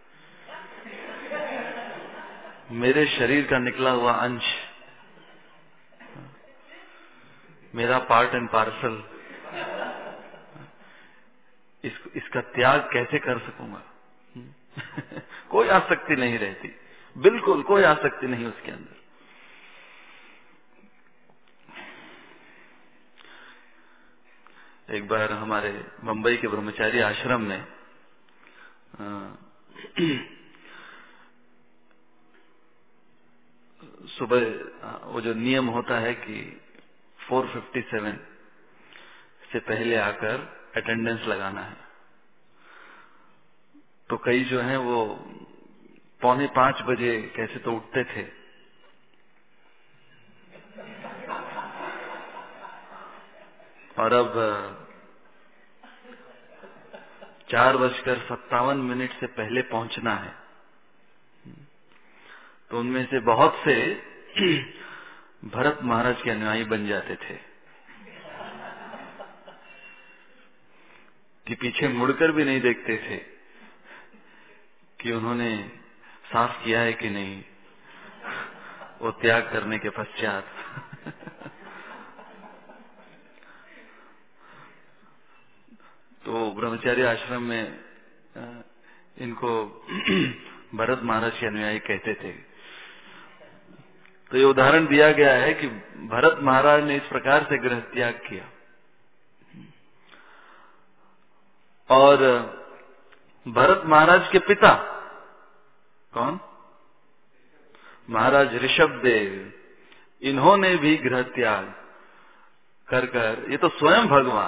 मेरे शरीर का निकला हुआ अंश, मेरा पार्ट एंड पार्सल, इसका त्याग कैसे कर सकूंगा। कोई आसक्ति नहीं रहती, बिल्कुल कोई आसक्ति नहीं उसके अंदर। एक बार हमारे मुंबई के ब्रह्मचारी आश्रम में सुबह वो जो नियम होता है कि 4:57 से पहले आकर अटेंडेंस लगाना है, तो कई जो हैं वो 4:45 बजे कैसे तो उठते थे, और अब 4:57 से पहले पहुंचना है। तो उनमें से बहुत से भरत महाराज के अनुयायी बन जाते थे कि पीछे मुड़कर भी नहीं देखते थे कि उन्होंने साफ किया है कि नहीं वो त्याग करने के पश्चात। तो ब्रह्मचारी आश्रम में इनको भरत महाराज के अनुयायी कहते थे। तो ये उदाहरण दिया गया है कि भरत महाराज ने इस प्रकार से गृह त्याग किया। और भरत महाराज के पिता कौन? महाराज ऋषभदेव, इन्होंने भी गृह त्याग कर कर, ये तो स्वयं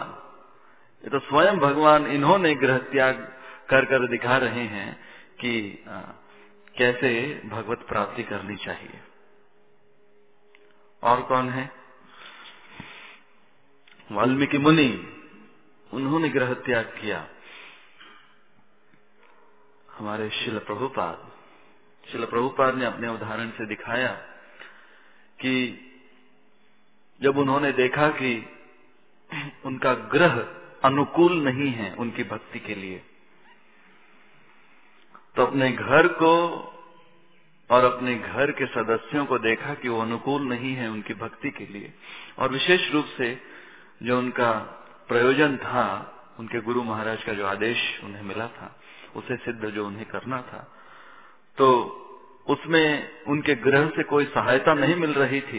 भगवान इन्होंने गृह त्याग कर कर दिखा रहे हैं कि कैसे भगवत प्राप्ति करनी चाहिए। और कौन है? वाल्मीकि मुनि, उन्होंने गृह त्याग किया। हमारे शिल प्रभुपाद ने अपने उदाहरण से दिखाया कि जब उन्होंने देखा कि उनका गृह अनुकूल नहीं है उनकी भक्ति के लिए, तो अपने घर को और अपने घर के सदस्यों को देखा कि वो अनुकूल नहीं है उनकी भक्ति के लिए। और विशेष रूप से जो उनका प्रयोजन था, उनके गुरु महाराज का जो आदेश उन्हें मिला था, उसे सिद्ध जो उन्हें करना था, तो उसमें उनके गृह से कोई सहायता नहीं मिल रही थी।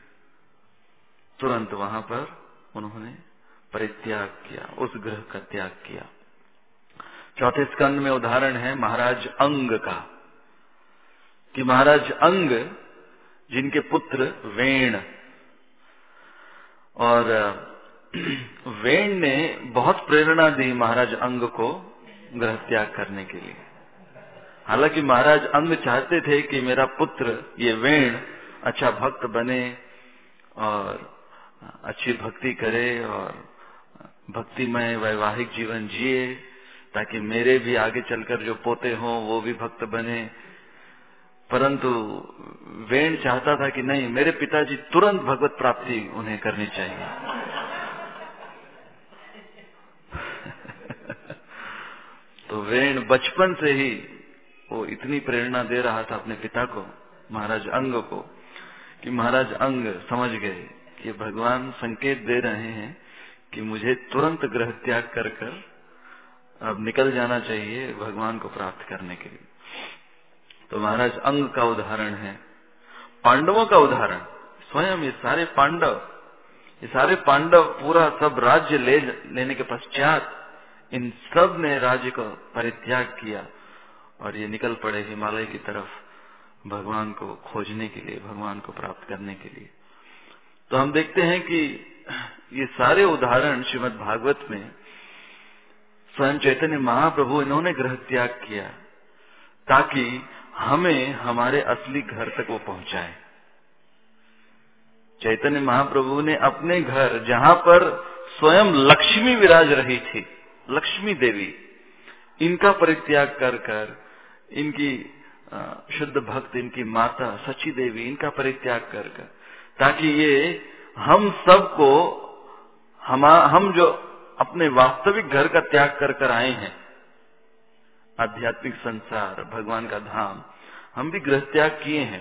तुरंत वहां पर उन्होंने परित्याग किया, उस गृह का त्याग किया। चौथे स्कंद में उदाहरण है महाराज अंग का, कि महाराज अंग जिनके पुत्र वेण, और वेण ने बहुत प्रेरणा दी महाराज अंग को गृह त्याग करने के लिए। हालांकि महाराज अंग चाहते थे कि मेरा पुत्र ये वेण अच्छा भक्त बने और अच्छी भक्ति करे और भक्तिमय वैवाहिक जीवन जिए, ताकि मेरे भी आगे चलकर जो पोते हों वो भी भक्त बने। परंतु वेण चाहता था कि नहीं, मेरे पिताजी तुरंत भगवत प्राप्ति उन्हें करनी चाहिए। तो वेण बचपन से ही वो इतनी प्रेरणा दे रहा था अपने पिता को, महाराज अंग को, कि महाराज अंग समझ गए कि भगवान संकेत दे रहे हैं कि मुझे तुरंत गृह त्याग कर अब निकल जाना चाहिए भगवान को प्राप्त करने के लिए। तो महाराज अंग का उदाहरण है। पांडवों का उदाहरण, स्वयं ये सारे पांडव पूरा सब राज्य लेने के पश्चात इन सब ने राज्य को परित्याग किया और ये निकल पड़े हिमालय की तरफ भगवान को खोजने के लिए, भगवान को प्राप्त करने के लिए। तो हम देखते हैं कि ये सारे उदाहरण श्रीमद् भागवत में स्वयं चैतन्य महाप्रभु इन्होंने गृह त्याग किया ताकि हमें हमारे असली घर तक वो पहुंचाए। चैतन्य महाप्रभु ने अपने घर, जहां पर स्वयं लक्ष्मी विराज रही थी, लक्ष्मी देवी, इनका परित्याग कर कर इनकी शुद्ध भक्त, इनकी माता सची देवी, इनका परित्याग कर कर, ताकि ये हम सबको, हम जो अपने वास्तविक घर का त्याग कर कर आए हैं, आध्यात्मिक संसार, भगवान का धाम, हम भी गृह त्याग किए हैं।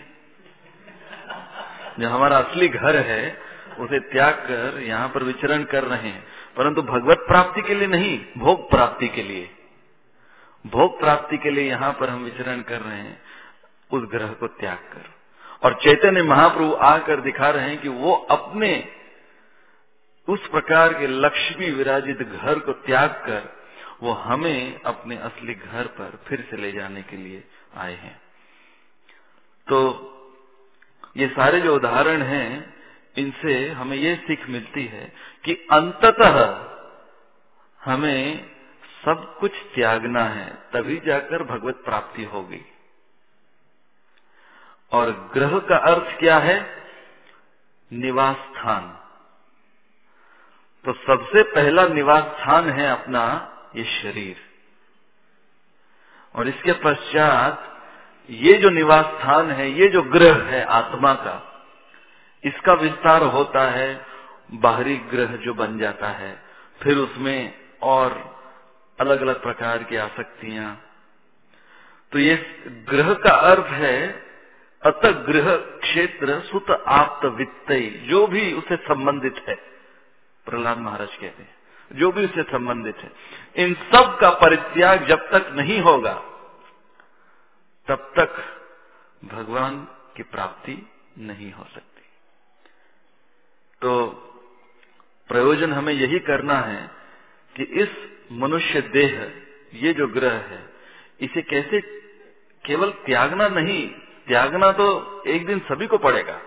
जो हमारा असली घर है उसे त्याग कर यहाँ पर विचरण कर रहे हैं, परंतु भगवत प्राप्ति के लिए नहीं, भोग प्राप्ति के लिए, भोग प्राप्ति के लिए यहाँ पर हम विचरण कर रहे हैं उस ग्रह को त्याग कर। और चैतन्य महाप्रभु आकर दिखा रहे हैं कि वो अपने उस प्रकार के लक्ष्मी विराजित घर को त्याग कर वो हमें अपने असली घर पर फिर से ले जाने के लिए आए हैं। तो ये सारे जो उदाहरण हैं, इनसे हमें ये सीख मिलती है कि अंततः हमें सब कुछ त्यागना है, तभी जाकर भगवत प्राप्ति होगी। और ग्रह का अर्थ क्या है? निवास स्थान। तो सबसे पहला निवास स्थान है अपना ये शरीर, और इसके पश्चात ये जो निवास स्थान है, ये जो ग्रह है आत्मा का, इसका विस्तार होता है, बाहरी ग्रह जो बन जाता है, फिर उसमें और अलग अलग प्रकार की आसक्तियां। तो ये ग्रह का अर्थ है अत गृह क्षेत्र सुत आप्त वित्तई, जो भी उससे संबंधित है, प्रहलाद महाराज कहते हैं, जो भी उससे संबंधित है, इन सब का परित्याग जब तक नहीं होगा तब तक भगवान की प्राप्ति नहीं हो सकती। तो प्रयोजन हमें यही करना है कि इस मनुष्य देह, ये जो ग्रह है, इसे कैसे केवल त्यागना नहीं, त्यागना तो एक दिन सभी को पड़ेगा।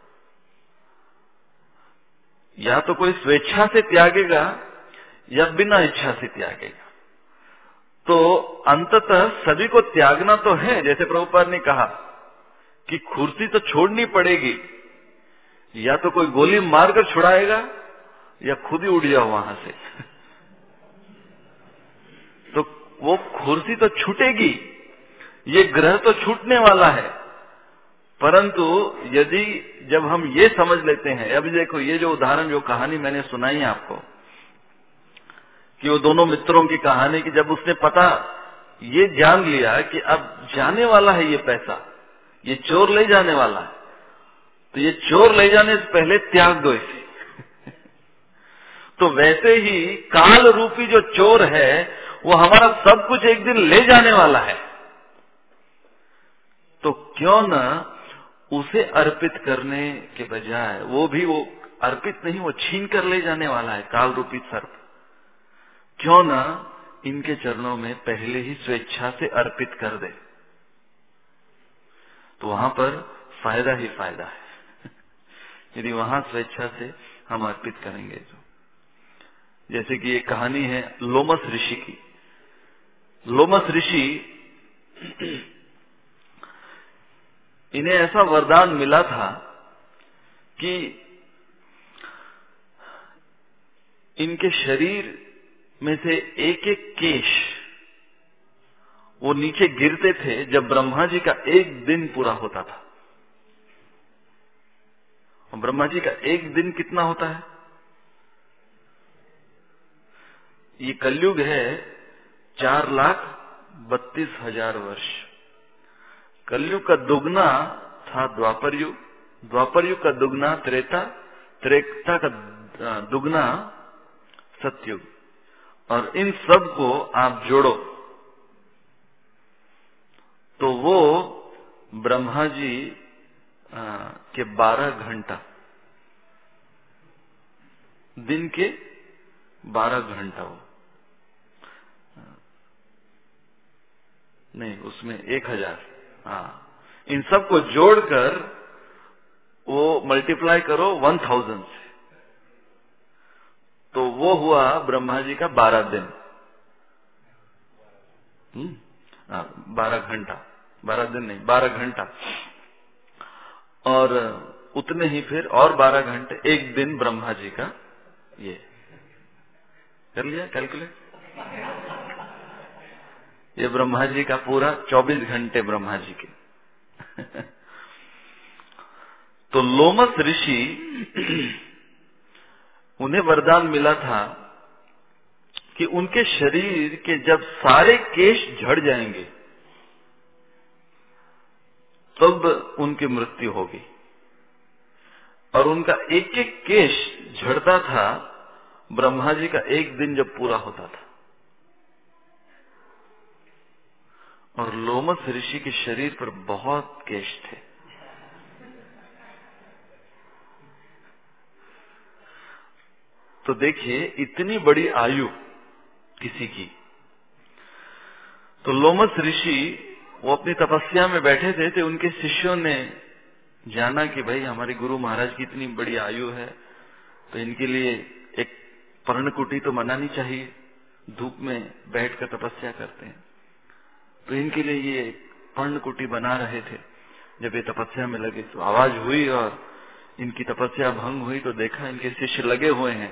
या तो कोई स्वेच्छा से त्यागेगा या बिना इच्छा से त्यागेगा। तो अंततः सभी को त्यागना तो है। जैसे प्रभुपाद ने कहा कि कुर्सी तो छोड़नी पड़ेगी, या तो कोई गोली मारकर छुड़ाएगा या खुद ही उड़ जाओ वहां से। तो वो कुर्सी तो छूटेगी, ये ग्रह तो छूटने वाला है। परंतु यदि जब हम ये समझ लेते हैं, अभी देखो ये जो उदाहरण, जो कहानी मैंने सुनाई है आपको, कि वो दोनों मित्रों की कहानी, कि जब उसने पता ये जान लिया कि अब जाने वाला है ये पैसा, ये चोर ले जाने वाला है, तो ये चोर ले जाने से पहले त्याग दो इसे। तो वैसे ही काल रूपी जो चोर है वो हमारा सब कुछ एक दिन ले जाने वाला है। तो क्यों न उसे अर्पित करने के बजाय, वो अर्पित नहीं, वो छीन कर ले जाने वाला है काल रूपी सर्प, क्यों न इनके चरणों में पहले ही स्वेच्छा से अर्पित कर दे। तो वहां पर फायदा ही फायदा है यदि वहां स्वेच्छा से हम अर्पित करेंगे तो। जैसे कि एक कहानी है लोमस ऋषि की। लोमस ऋषि, इन्हें ऐसा वरदान मिला था कि इनके शरीर में से एक एक केश वो नीचे गिरते थे जब ब्रह्मा जी का एक दिन पूरा होता था। और ब्रह्मा जी का एक दिन कितना होता है? ये कलयुग है 4,32,000 वर्ष। कलयुग का दुगना था द्वापर युग, द्वापर युग का दुगना त्रेता, त्रेता का दुगना सतयुग। और इन सब को आप जोड़ो तो वो ब्रह्मा जी के 12 घंटा, दिन के 12 घंटा, वो नहीं, उसमें 1000, हाँ, इन सब को जोड़कर वो मल्टीप्लाई करो 1000 से, तो वो हुआ ब्रह्मा जी का 12 दिन, 12 घंटा, 12 दिन नहीं, 12 घंटा। और उतने ही फिर और 12 घंटे, एक दिन ब्रह्मा जी का। ये कर लिया कैलकुलेट? ये ब्रह्मा जी का पूरा 24 घंटे ब्रह्मा जी के। तो लोमस ऋषि, उन्हें वरदान मिला था कि उनके शरीर के जब सारे केश झड़ जाएंगे तब उनकी मृत्यु होगी। और उनका एक एक केश झड़ता था ब्रह्मा जी का एक दिन जब पूरा होता था। और लोमस ऋषि के शरीर पर बहुत केश थे। तो देखिए इतनी बड़ी आयु किसी की। तो लोमस ऋषि वो अपनी तपस्या में बैठे थे, तो उनके शिष्यों ने जाना कि भाई हमारे गुरु महाराज की इतनी बड़ी आयु है, तो इनके लिए एक पर्णकुटी तो बनानी चाहिए, धूप में बैठकर तपस्या करते हैं। तो इनके लिए ये पर्णकुटी बना रहे थे। जब ये तपस्या में लगे तो आवाज हुई और इनकी तपस्या भंग हुई, तो देखा इनके शिष्य लगे हुए हैं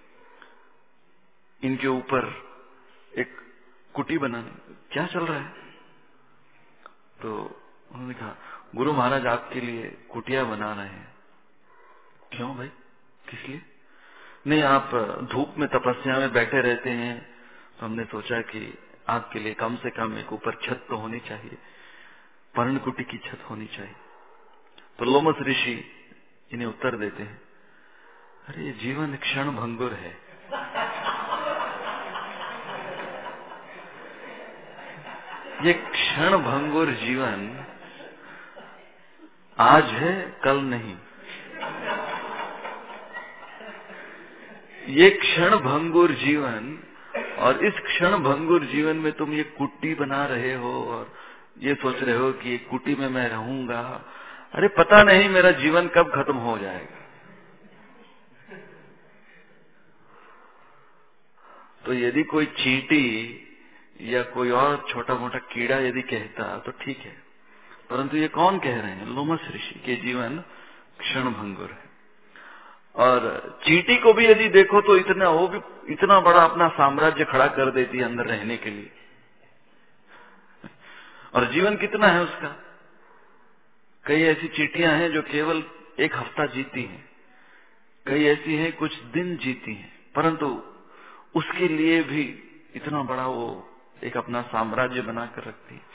इनके ऊपर एक कुटी बनाने। क्या चल रहा है? तो उन्होंने कहा गुरु महाराज आपके लिए कुटिया बना रहे हैं। क्यों भाई, किस लिए? नहीं, आप धूप में तपस्या में बैठे रहते हैं, तो हमने सोचा कि आपके लिए कम से कम एक ऊपर छत तो होनी चाहिए, पर्णकुटी की छत होनी चाहिए। तो लोमस ऋषि इन्हें उत्तर देते हैं, अरे ये जीवन क्षण भंगुर है, ये क्षण भंगुर जीवन आज है, कल नहीं। ये क्षण भंगुर जीवन, और इस क्षण भंगुर जीवन में तुम ये कुटी बना रहे हो और ये सोच रहे हो कि ये कुटी में मैं रहूंगा। अरे पता नहीं मेरा जीवन कब खत्म हो जाएगा। तो यदि कोई चींटी या कोई और छोटा मोटा कीड़ा यदि कहता तो ठीक है, परंतु ये कौन कह रहे हैं? लोमस ऋषि के जीवन क्षण भंगुर है। और चींटी को भी यदि देखो तो वो भी इतना बड़ा अपना साम्राज्य खड़ा कर देती है अंदर रहने के लिए, और जीवन कितना है उसका? कई ऐसी चींटियां हैं जो केवल एक हफ्ता जीती हैं, कई ऐसी हैं कुछ दिन जीती हैं, परंतु उसके लिए भी इतना बड़ा वो एक अपना साम्राज्य बनाकर रखती है।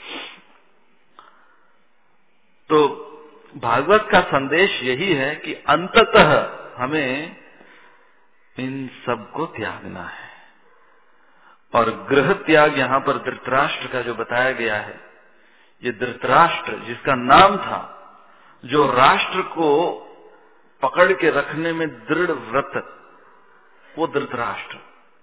तो भागवत का संदेश यही है कि अंततः हमें इन सब को त्यागना है। और गृह त्याग यहाँ पर धृतराष्ट्र का जो बताया गया है, ये धृतराष्ट्र जिसका नाम था, जो राष्ट्र को पकड़ के रखने में दृढ़ व्रत, वो धृतराष्ट्र।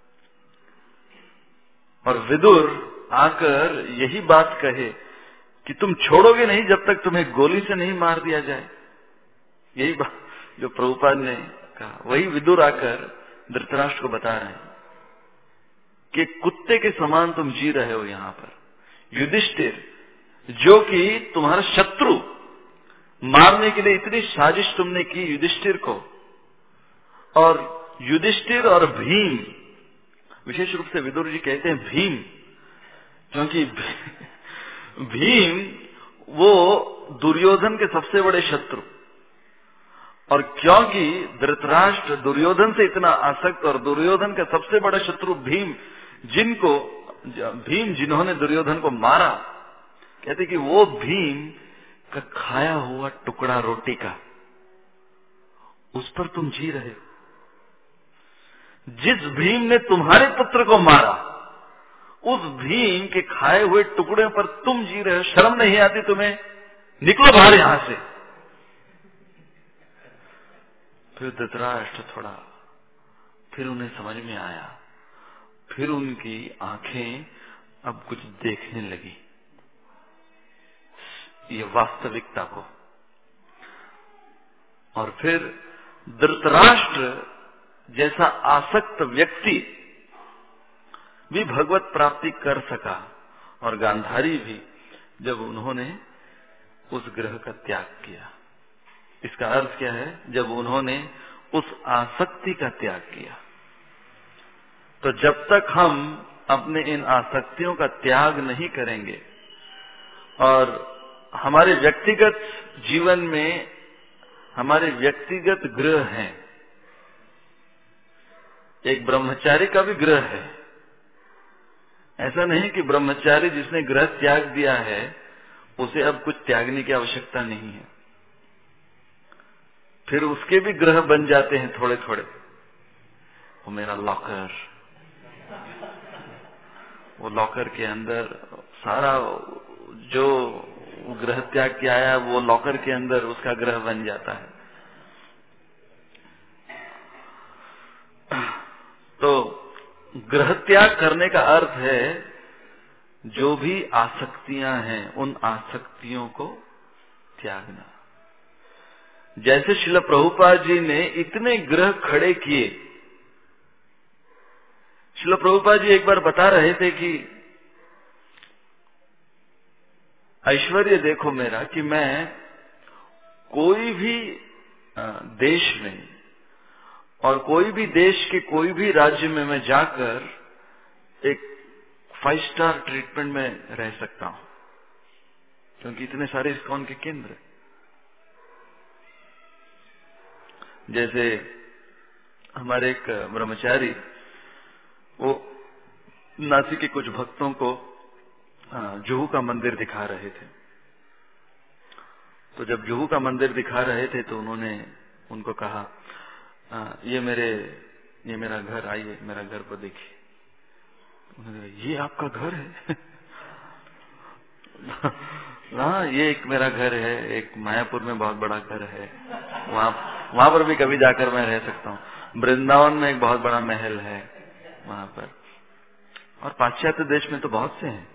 और विदुर आकर यही बात कहे कि तुम छोड़ोगे नहीं जब तक तुम्हें गोली से नहीं मार दिया जाए। यही बात जो प्रभुपाद ने कहा, वही विदुर आकर धृतराष्ट्र को बता रहे हैं कि कुत्ते के समान तुम जी रहे हो यहाँ पर। युधिष्ठिर जो कि तुम्हारा शत्रु, मारने के लिए इतनी साजिश तुमने की युधिष्ठिर को, और युधिष्ठिर और भीम, विशेष रूप से विदुर जी कहते हैं भीम, क्योंकि भीम वो दुर्योधन के सबसे बड़े शत्रु, और क्योंकि धृतराष्ट्र दुर्योधन से इतना आसक्त, और दुर्योधन का सबसे बड़ा शत्रु भीम, जिन्होंने दुर्योधन को मारा, कहते कि वो भीम का खाया हुआ टुकड़ा रोटी का, उस पर तुम जी रहे हो। जिस भीम ने तुम्हारे पुत्र को मारा, उस भीम के खाए हुए टुकड़े पर तुम जी रहे हो। शर्म नहीं आती तुम्हें? निकलो बाहर यहां से। फिर धृतराष्ट्र थोड़ा, फिर उन्हें समझ में आया, फिर उनकी आंखें अब कुछ देखने लगी, ये वास्तविकता को। और फिर धृतराष्ट्र जैसा आसक्त व्यक्ति भी भगवत प्राप्ति कर सका, और गांधारी भी, जब उन्होंने उस ग्रह का त्याग किया। इसका अर्थ क्या है? जब उन्होंने उस आसक्ति का त्याग किया। तो जब तक हम अपने इन आसक्तियों का त्याग नहीं करेंगे, और हमारे व्यक्तिगत जीवन में हमारे व्यक्तिगत ग्रह हैं, एक ब्रह्मचारी का भी ग्रह है। ऐसा नहीं कि ब्रह्मचारी जिसने ग्रह त्याग दिया है उसे अब कुछ त्यागने की आवश्यकता नहीं है, फिर उसके भी ग्रह बन जाते हैं थोड़े थोड़े। वो मेरा लॉकर, वो लॉकर के अंदर सारा जो ग्रह त्याग किया आया, वो लॉकर के अंदर उसका ग्रह बन जाता है। तो ग्रह त्याग करने का अर्थ है जो भी आसक्तियां हैं उन आसक्तियों को त्यागना। जैसे श्रील प्रभुपाद जी ने इतने ग्रह खड़े किए। श्रील प्रभुपाद जी एक बार बता रहे थे कि ऐश्वर्य देखो मेरा, कि मैं कोई भी देश में और कोई भी देश के कोई भी राज्य में मैं जाकर एक 5 स्टार ट्रीटमेंट में रह सकता हूं, क्योंकि इतने सारे इस्कॉन के केंद्र। जैसे हमारे एक ब्रह्मचारी, वो नासिक के कुछ भक्तों को जुहू का मंदिर दिखा रहे थे। तो जब जुहू का मंदिर दिखा रहे थे तो उन्होंने उनको कहा, ये मेरा घर, आइए मेरा घर को देखिए। उन्होंने कहा, ये आपका घर है? हाँ, ये एक मेरा घर है, एक मायापुर में बहुत बड़ा घर है, वहाँ वहाँ पर भी कभी जाकर मैं रह सकता हूँ। वृंदावन में एक बहुत बड़ा महल है वहाँ पर, और पाश्चात्य देश में तो बहुत से हैं।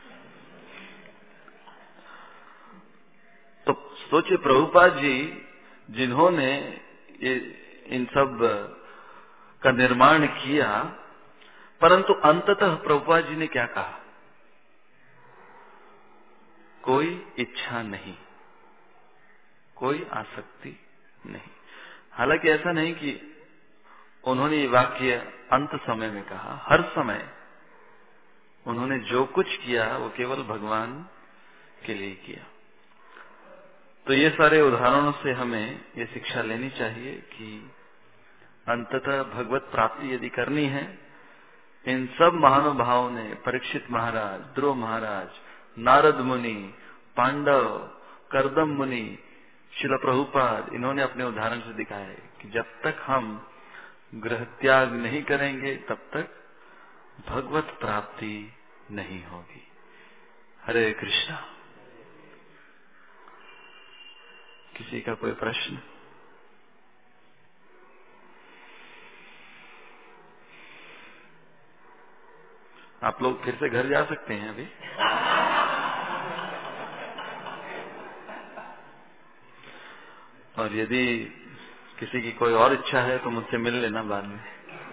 तो सोचिए प्रभुपाद जी जिन्होंने ये इन सब का निर्माण किया, परंतु अंततः प्रभुपाद जी ने क्या कहा? कोई इच्छा नहीं, कोई आसक्ति नहीं। हालांकि ऐसा नहीं कि उन्होंने ये वाक्य अंत समय में कहा, हर समय उन्होंने जो कुछ किया वो केवल भगवान के लिए किया। तो ये सारे उदाहरणों से हमें ये शिक्षा लेनी चाहिए कि अंततः भगवत प्राप्ति यदि करनी है, इन सब महानुभावों ने, परीक्षित महाराज, ध्रुव महाराज, नारद मुनि, पांडव, करदम मुनि, शिला प्रभुपाद, इन्होंने अपने उदाहरण से दिखाया है कि जब तक हम गृह त्याग नहीं करेंगे तब तक भगवत प्राप्ति नहीं होगी। हरे कृष्णा। किसी का कोई प्रश्न? आप लोग फिर से घर जा सकते हैं अभी। और यदि किसी की कोई और इच्छा है तो मुझसे मिल लेना बाद में।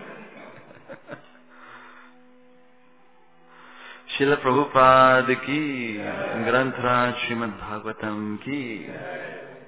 श्रील प्रभुपाद की, ग्रंथराज श्रीमद् भागवतम की।